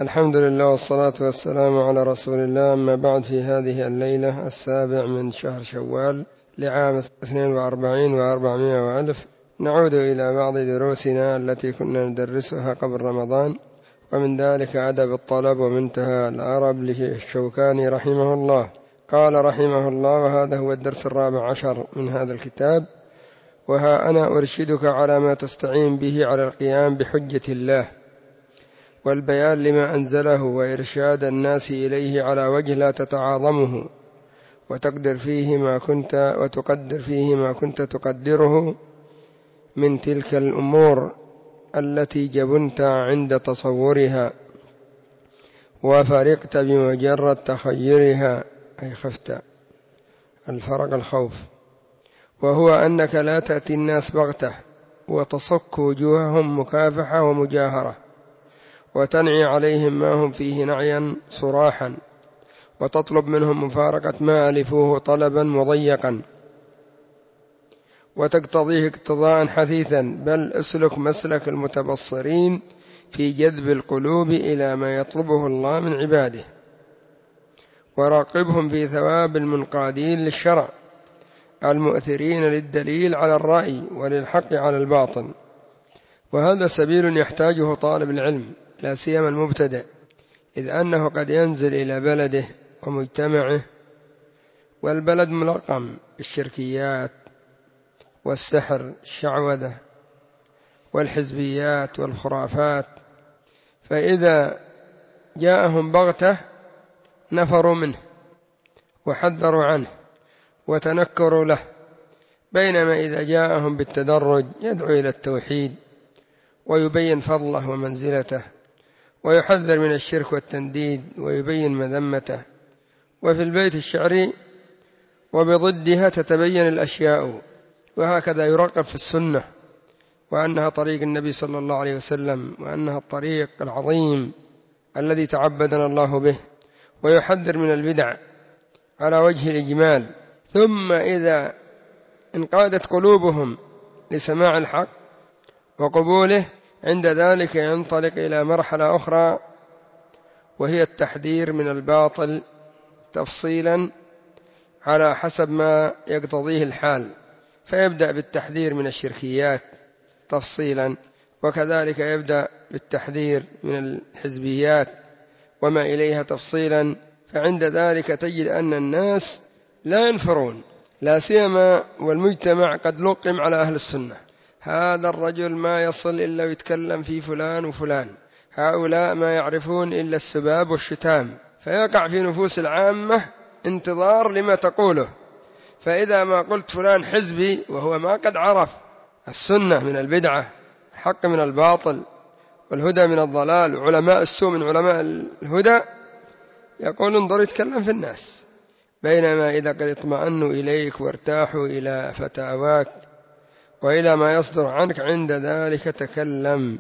الحمد لله والصلاة والسلام على رسول الله. أما بعد، في هذه الليلة 7 من شهر شوال لعام 42 و400 وألف نعود إلى بعض دروسنا التي كنا ندرسها قبل رمضان، ومن ذلك أدب الطلب ومنتهى العرب للشوكاني رحمه الله. قال رحمه الله: وهذا هو الدرس 14 من هذا الكتاب: وها أنا أرشدك على ما تستعين به على القيام بحجة الله والبيان لما أنزله وإرشاد الناس إليه على وجه لا تتعاظمه وتقدر فيه ما كنت تقدره من تلك الأمور التي جبنت عند تصورها وفرقت بمجرد تخيرها، أي خفت الفرق الخوف، وهو أنك لا تأتي الناس بغتة وتصك وجوههم مكافحة ومجاهرة وتنعي عليهم ما هم فيه نعيا صراحا وتطلب منهم مفارقة ما ألفوه طلبا مضيقا وتقتضيه اقتضاء حثيثا، بل اسلك مسلك المتبصرين في جذب القلوب إلى ما يطلبه الله من عباده، وراقبهم في ثواب المنقادين للشرع المؤثرين للدليل على الرأي وللحق على الباطل. وهذا سبيل يحتاجه طالب العلم لا سيما المبتدئ، إذ أنه قد ينزل إلى بلده ومجتمعه، والبلد ملقم بالشركيات والسحر الشعوذة والحزبيات والخرافات، فإذا جاءهم بغتة نفروا منه وحذروا عنه وتنكروا له، بينما إذا جاءهم بالتدرج يدعو إلى التوحيد ويبين فضله ومنزلته ويحذر من الشرك والتنديد ويبين مذمته. وفي البيت الشعري: وبضدها تتبين الأشياء. وهكذا يرغب في السنة، وأنها طريق النبي صلى الله عليه وسلم، وأنها الطريق العظيم الذي تعبدنا الله به، ويحذر من البدع على وجه الإجمال. ثم إذا انقادت قلوبهم لسماع الحق وقبوله، عند ذلك ينطلق إلى مرحلة أخرى، وهي التحذير من الباطل تفصيلا على حسب ما يقتضيه الحال، فيبدأ بالتحذير من الشركيات تفصيلا، وكذلك يبدأ بالتحذير من الحزبيات وما إليها تفصيلا. فعند ذلك تجد أن الناس لا ينفرون، لا سيما والمجتمع قد لقم على أهل السنة. هذا الرجل ما يصل إلا ويتكلم في فلان وفلان، هؤلاء ما يعرفون إلا السباب والشتام، فيقع في نفوس العامة انتظار لما تقوله. فإذا ما قلت فلان حزبي وهو ما قد عرف السنة من البدعة، الحق من الباطل، والهدى من الضلال، وعلماء السوء من علماء الهدى، يقول انظر يتكلم في الناس. بينما إذا قد اطمأنوا إليك وارتاحوا إلى فتاواك وإلى ما يصدر عنك، عند ذلك تكلم،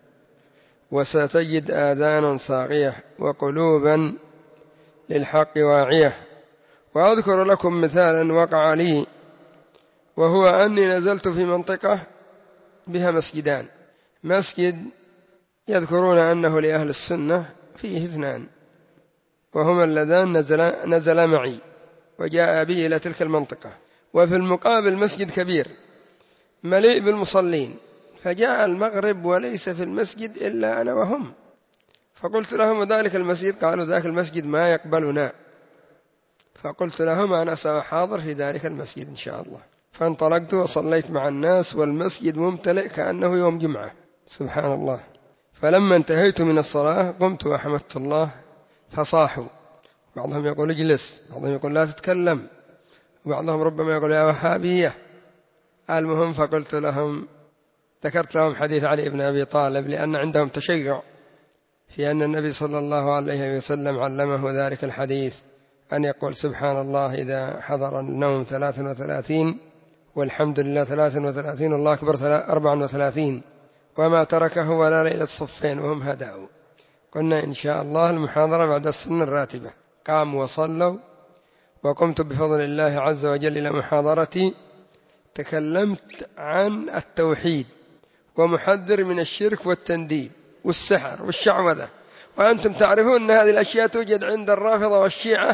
وستجد آذانا صاغية وقلوبا للحق واعية. وأذكر لكم مثالا وقع لي، وهو أني نزلت في منطقة بها مسجدان، مسجد يذكرون أنه لأهل السنة فيه 2، وهما اللذان نزلا معي وجاء بي إلى تلك المنطقة، وفي المقابل مسجد كبير مليء بالمصلين، فجاء المغرب وليس في المسجد إلا أنا وهم، فقلت لهم: ذلك المسجد؟ قالوا: ذاك المسجد ما يقبلنا. فقلت لهم: أنا سأحاضر في ذلك المسجد إن شاء الله. فانطلقت وصليت مع الناس والمسجد ممتلئ كأنه يوم جمعة، سبحان الله. فلما انتهيت من الصلاة قمت وحمدت الله، فصاحوا، بعضهم يقول اجلس، بعضهم يقول لا تتكلم، وبعضهم ربما يقول يا وهابية. المهم، فقلت لهم، ذكرت لهم حديث علي بن أبي طالب، لأن عندهم تشيع في أن النبي صلى الله عليه وسلم علمه ذلك الحديث، أن يقول سبحان الله إذا حضر النوم 33، والحمد لله 33، والله أكبر 34، وما تركه ولا ليلة صفين وهم هدأوا. قلنا إن شاء الله المحاضرة بعد السنة الراتبة. قاموا وصلوا، وقمت بفضل الله عز وجل إلى محاضرتي. تكلمت عن التوحيد، ومحذر من الشرك والتنديد والسحر والشعوذة وأنتم تعرفون أن هذه الأشياء توجد عند الرافضة والشيعة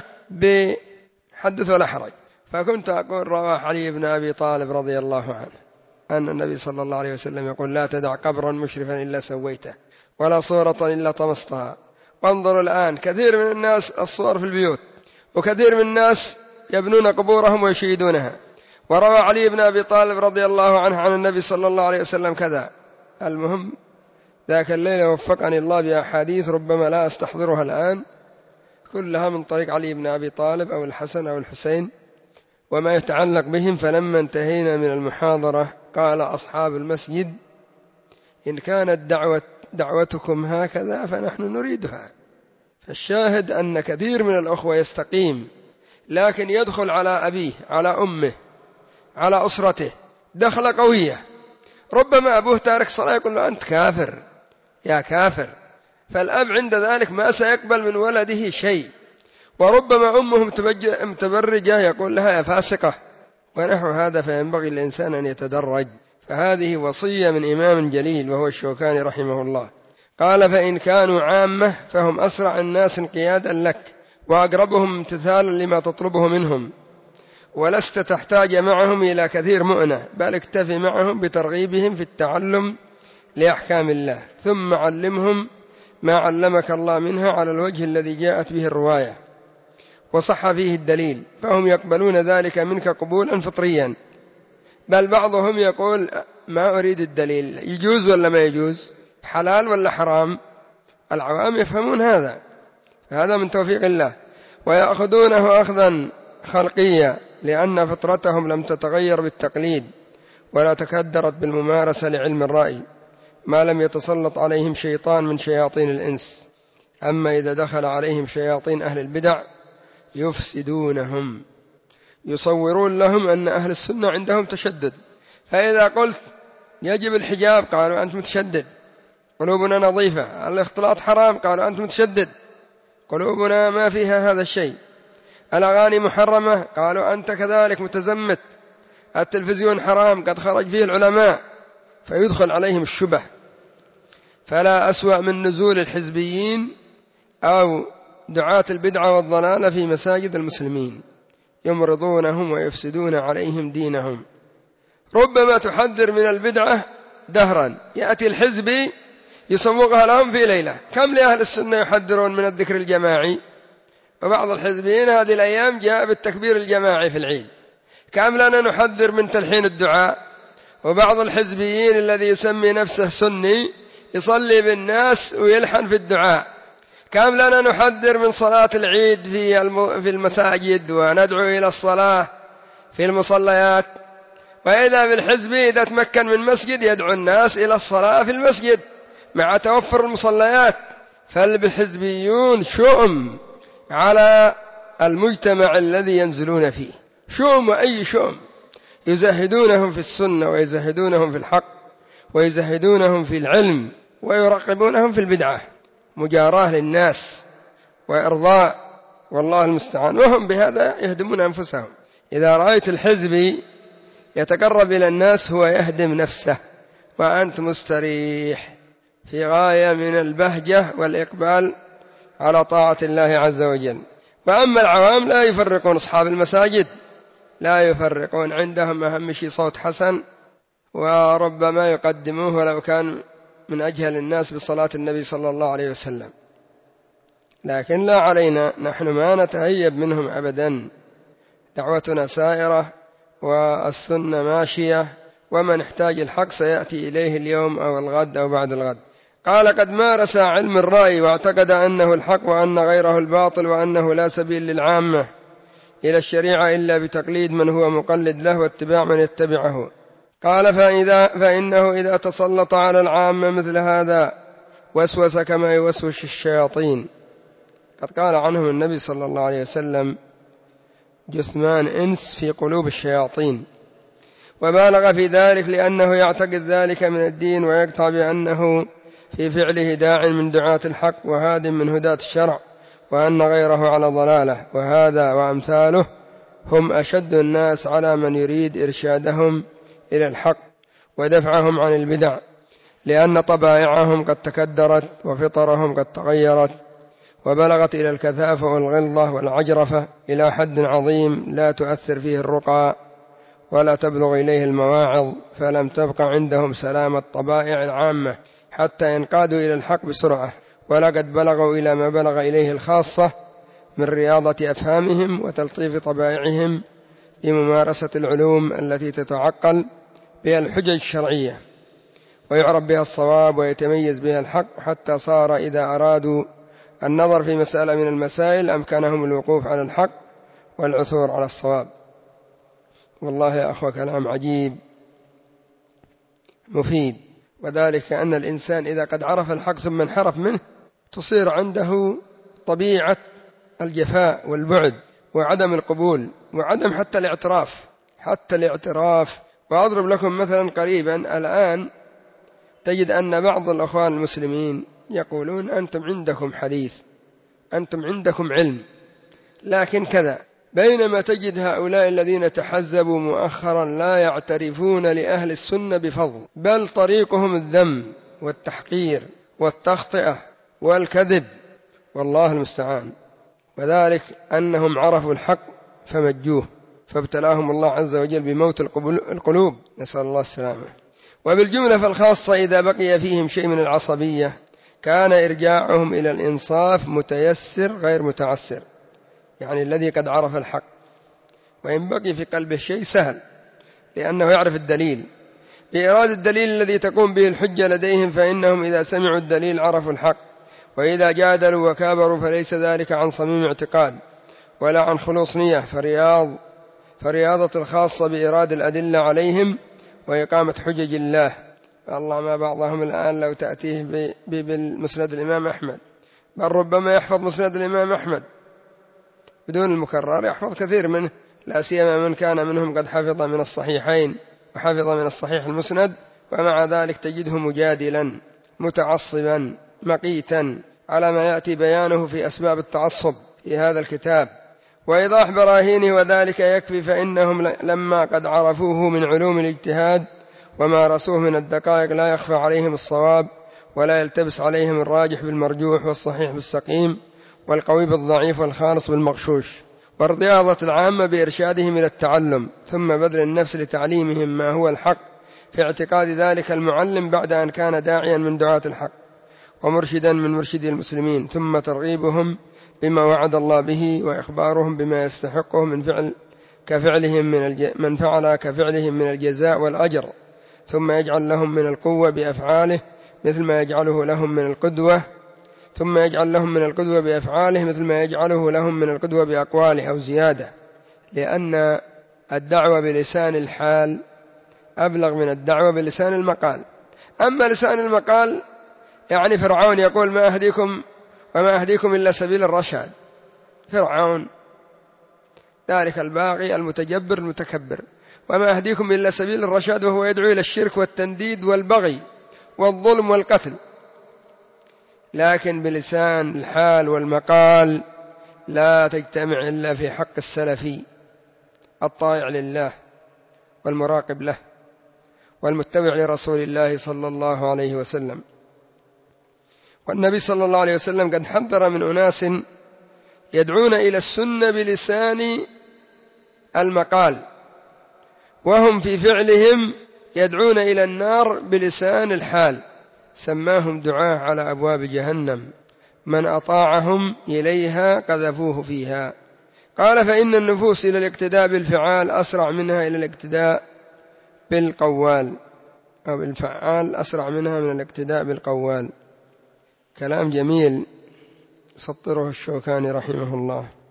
بحدث ولا حرج. فكنت أقول رواه علي بن أبي طالب رضي الله عنه أن النبي صلى الله عليه وسلم يقول: لا تدع قبرا مشرفا إلا سويته، ولا صورة إلا طمستها. وانظروا الآن كثير من الناس الصور في البيوت، وكثير من الناس يبنون قبورهم ويشيدونها. وروى علي بن أبي طالب رضي الله عنه عن النبي صلى الله عليه وسلم كذا. المهم ذاك الليلة وفقني الله بأحاديث ربما لا أستحضرها الآن، كلها من طريق علي بن أبي طالب أو الحسن أو الحسين وما يتعلق بهم. فلما انتهينا من المحاضرة قال أصحاب المسجد: إن كانت دعوتكم هكذا فنحن نريدها. فالشاهد أن كثير من الأخوة يستقيم، لكن يدخل على أبيه، على أمه، على أسرته دخلة قوية. ربما أبوه تارك صلاة يقول له: أنت كافر يا كافر. فالأب عند ذلك ما سيقبل من ولده شيء. وربما أمه متبرجة يقول لها: يا فاسقة، ونحو هذا. فينبغي الإنسان أن يتدرج. فهذه وصية من إمام جليل وهو الشوكاني رحمه الله. قال: فإن كانوا عامة فهم أسرع الناس انقيادا لك، وأقربهم امتثالا لما تطلبه منهم، ولست تحتاج معهم إلى كثير مؤنة، بل اكتفي معهم بترغيبهم في التعلم لأحكام الله، ثم علمهم ما علمك الله منها على الوجه الذي جاءت به الرواية وصح فيه الدليل، فهم يقبلون ذلك منك قبولا فطريا. بل بعضهم يقول: ما أريد الدليل، يجوز ولا ما يجوز، حلال ولا حرام. العوام يفهمون هذا، هذا من توفيق الله. ويأخذونه أخذا خلقيا، لأن فطرتهم لم تتغير بالتقليد ولا تكدرت بالممارسة لعلم الرأي، ما لم يتسلط عليهم شيطان من شياطين الإنس. أما إذا دخل عليهم شياطين أهل البدع يفسدونهم، يصورون لهم أن أهل السنة عندهم تشدد. فإذا قلت يجب الحجاب قالوا: أنت متشدد. قلوبنا نظيفة. الاختلاط حرام قالوا: أنت متشدد. قلوبنا ما فيها هذا الشيء. الأغاني محرمة قالوا: أنت كذلك متزمت. التلفزيون حرام قد خرج فيه العلماء. فيدخل عليهم الشبه. فلا أسوأ من نزول الحزبيين أو دعاة البدعة والضلالة في مساجد المسلمين، يمرضونهم ويفسدون عليهم دينهم. ربما تحذر من البدعة دهرا، يأتي الحزبي يسوقها لهم في ليلة. كم لأهل السنة يحذرون من الذكر الجماعي، وبعض الحزبيين هذه الأيام جاء بالتكبير الجماعي في العيد. كم لنا نحذر من تلحين الدعاء، وبعض الحزبيين الذي يسمي نفسه سني يصلي بالناس ويلحن في الدعاء. كم لنا نحذر من صلاة العيد في المساجد وندعو إلى الصلاة في المصليات. وإذا بالحزبي إذا تمكن من مسجد يدعو الناس إلى الصلاة في المسجد مع توفر المصليات. فالحزبيون شؤم على المجتمع الذي ينزلون فيه، شؤم وأي شؤم. يزهدونهم في السنة ويزهدونهم في الحق ويزهدونهم في العلم ويرقبونهم في البدعة، مجاراة للناس وإرضاء، والله المستعان. وهم بهذا يهدمون أنفسهم. إذا رأيت الحزبي يتقرب إلى الناس هو يهدم نفسه، وأنت مستريح في غاية من البهجة والإقبال على طاعة الله عز وجل. وأما العوام لا يفرقون، أصحاب المساجد لا يفرقون، عندهم أهم شيء صوت حسن، وربما يقدموه ولو كان من أجهل الناس بصلاة النبي صلى الله عليه وسلم. لكن لا علينا، نحن ما نتهيب منهم أبدا، دعوتنا سائرة والسنة ماشية، ومن احتاج الحق سيأتي إليه اليوم أو الغد أو بعد الغد. قال: قد مارس علم الرأي واعتقد أنه الحق وأن غيره الباطل، وأنه لا سبيل للعامة إلى الشريعة إلا بتقليد من هو مقلد له واتباع من يتبعه. قال: فإنه إذا تسلط على العامة مثل هذا وسوس كما يوسوس الشياطين. قد قال عنهم النبي صلى الله عليه وسلم: جثمان إنس في قلوب الشياطين. وبالغ في ذلك لأنه يعتقد ذلك من الدين، ويقطع بأنه في فعله داع من دعاة الحق وهاد من هداة الشرع، وأن غيره على ضلاله. وهذا وأمثاله هم أشد الناس على من يريد إرشادهم إلى الحق ودفعهم عن البدع، لأن طبائعهم قد تكدرت وفطرهم قد تغيرت وبلغت إلى الكثافة والغلظة والعجرفة إلى حد عظيم لا تؤثر فيه الرقى ولا تبلغ إليه المواعظ، فلم تبق عندهم سلامة الطبائع العامة حتى ينقادوا إلى الحق بسرعة، ولقد بلغوا إلى ما بلغ إليه الخاصة من رياضة أفهامهم وتلطيف طبائعهم بممارسة العلوم التي تتعقل بها الحجج الشرعية ويعرف بها الصواب ويتميز بها الحق، حتى صار إذا أرادوا النظر في مسألة من المسائل أمكنهم الوقوف على الحق والعثور على الصواب. والله يا أخوة كلام عجيب مفيد، وذلك أن الإنسان إذا قد عرف الحق ثم انحرف منه تصير عنده طبيعة الجفاء والبعد وعدم القبول وعدم حتى الاعتراف. وأضرب لكم مثلا قريبا الآن تجد أن بعض الأخوان المسلمين يقولون أنتم عندكم حديث، أنتم عندكم علم، لكن كذا، بينما تجد هؤلاء الذين تحزبوا مؤخرا لا يعترفون لأهل السنة بفضل، بل طريقهم الذم والتحقير والتخطئة والكذب، والله المستعان. وذلك أنهم عرفوا الحق فمجوه، فابتلاهم الله عز وجل بموت القلوب، نسأل الله السلامة. وبالجملة فالخاصة إذا بقي فيهم شيء من العصبية كان إرجاعهم إلى الإنصاف متيسر غير متعسر، يعني الذي قد عرف الحق وإن بقي في قلبه شيء سهل لأنه يعرف الدليل، بإرادة الدليل الذي تقوم به الحجة لديهم، فإنهم إذا سمعوا الدليل عرفوا الحق، وإذا جادلوا وكابروا فليس ذلك عن صميم اعتقاد ولا عن خلوص نية، فرياضة الخاصة بإراد الأدلة عليهم وإقامة حجج الله. والله ما بعضهم الآن لو تأتيه بالمسند الإمام أحمد، بل ربما يحفظ مسند الإمام أحمد بدون المكرر، يحفظ كثير منه، لا سيما من كان منهم قد حفظ من الصحيحين وحفظ من الصحيح المسند، ومع ذلك تجده مجادلا متعصبا مقيتا على ما يأتي بيانه في أسباب التعصب في هذا الكتاب وإيضاح براهينه، وذلك يكفي، فإنهم لما قد عرفوه من علوم الاجتهاد ومارسوه من الدقائق لا يخفى عليهم الصواب ولا يلتبس عليهم الراجح بالمرجوح والصحيح بالسقيم والقوي بالضعيف والخالص بالمغشوش، والرياضة العامة بإرشادهم إلى التعلم، ثم بذل النفس لتعليمهم ما هو الحق في اعتقاد ذلك المعلم بعد أن كان داعيا من دعاة الحق ومرشدا من مرشدي المسلمين، ثم ترغيبهم بما وعد الله به وإخبارهم بما يستحقه من فعل كفعلهم من الجزاء والأجر، ثم يجعل لهم من القوة بأفعاله مثل ما يجعله لهم من القدوة بأفعاله مثل ما يجعله لهم من القدوة بأقواله أو زيادة، لأن الدعوة بلسان الحال أبلغ من الدعوة بلسان المقال. أما لسان المقال يعني فرعون يقول وما أهديكم إلا سبيل الرشاد، فرعون ذلك الباغي المتجبر المتكبر، وما أهديكم إلا سبيل الرشاد، وهو يدعو إلى الشرك والتنديد والبغي والظلم والقتل. لكن بلسان الحال والمقال لا تجتمع إلا في حق السلفي الطائع لله والمراقب له والمتبع لرسول الله صلى الله عليه وسلم. والنبي صلى الله عليه وسلم قد حذر من أناس يدعون إلى السنة بلسان المقال، وهم في فعلهم يدعون إلى النار بلسان الحال، سماهم دعاة على أبواب جهنم، من أطاعهم إليها قذفوه فيها. قال فإن النفوس إلى الاقتداء بالفعال أسرع منها إلى الاقتداء بالقوال، أو الفعال أسرع منها من الاقتداء بالقوال. كلام جميل سطره الشوكاني رحمه الله.